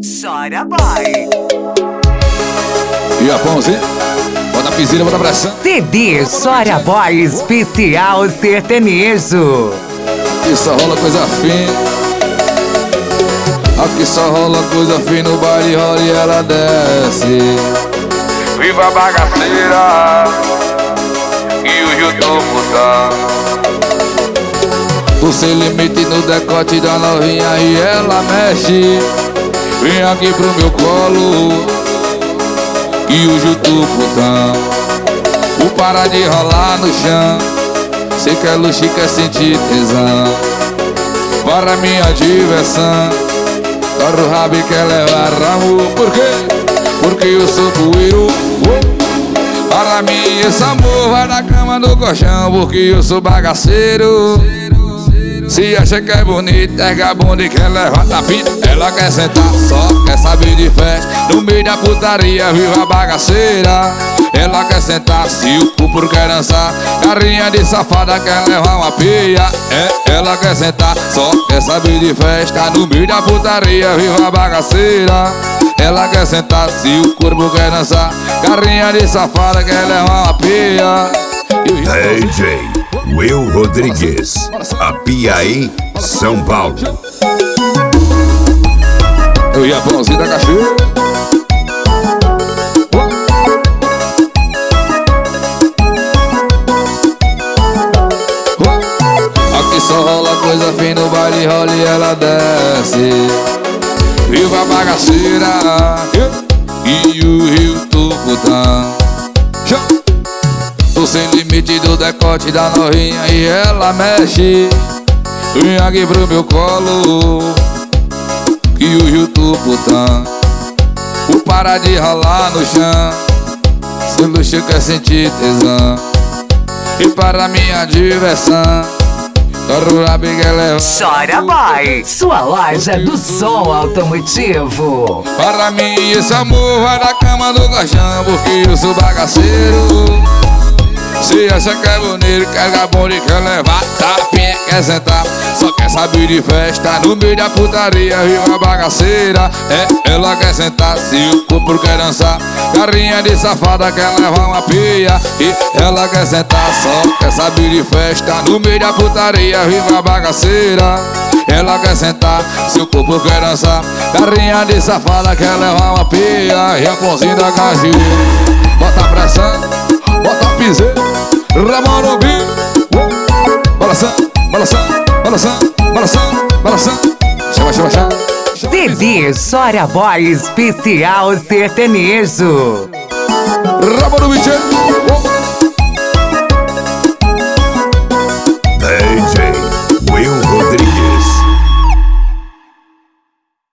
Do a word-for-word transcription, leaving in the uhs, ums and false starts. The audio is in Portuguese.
Chora boy. E a pãozinha? Bota a pisilha, bota a pressão. C D Chora Boy especial sertanejo. Aqui só rola coisa fina. Aqui só rola coisa fina. O baile rola e ela desce. Viva a bagaceira e o YouTube tá. Tu se limite no decote da novinha e ela mexe. Vem aqui pro meu colo e o YouTube tá. O para de rolar no chão. Sei que é luxo e quer sentir tesão. Para minha diversão. Torra o rabo e quer levar ramo. Por quê? Porque eu sou bueiro. Para mim esse amor vai na cama no colchão. Porque eu sou bagaceiro. Se acha que é bonita, erga a bunda e quer levar tapinha. Ela quer sentar, só quer saber de festa. No meio da putaria, viva a bagaceira. Ela quer sentar, se o púlpuro quer dançar. Carinha de safada, quer levar uma pia. É, ela quer sentar, só quer saber de festa. No meio da putaria, viva a bagaceira. Ela quer sentar, se o corpo quer dançar. Carinha de safada, quer levar uma pia. D J Will Rodrigues, Apiaí, São Paulo. Eu ia pãozinho da cachoeira. Aqui só rola coisa fina, o baile rola e ela desce. Viva a bagaceira e o rio Tucutã. Tô sem limite do decote da novinha e ela mexe. Vem aqui pro meu colo que o rio Tucutã. O para de rolar no chão. Seu luxo quer sentir tesão. E para minha diversão, torra o rabo e quer levar. Chora Boy, sua loja do som automotivo. Para mim esse amor vai na cama no colchão. Porque eu sou bagaceiro. Se acha que é bonito, quer gabone, quer levar tapinha, quer sentar, só quer saber de festa. No meio da putaria, viva a bagaceira. É, ela quer sentar, se o corpo quer dançar. Carinha de safada, quer levar uma pia. E ela quer sentar, só quer saber de festa. No meio da putaria, viva a bagaceira. Ela quer sentar, se o corpo quer dançar. Carinha de safada, quer levar uma pia. E a pãozinha da cajueira. Bota a pressão, bota a piseira. Ramon no beat. Balançando, balançando, balançando, balançando, balançando. Chama, chama, chama. C D Chora Boy especial sertanejo. Ramon no beat.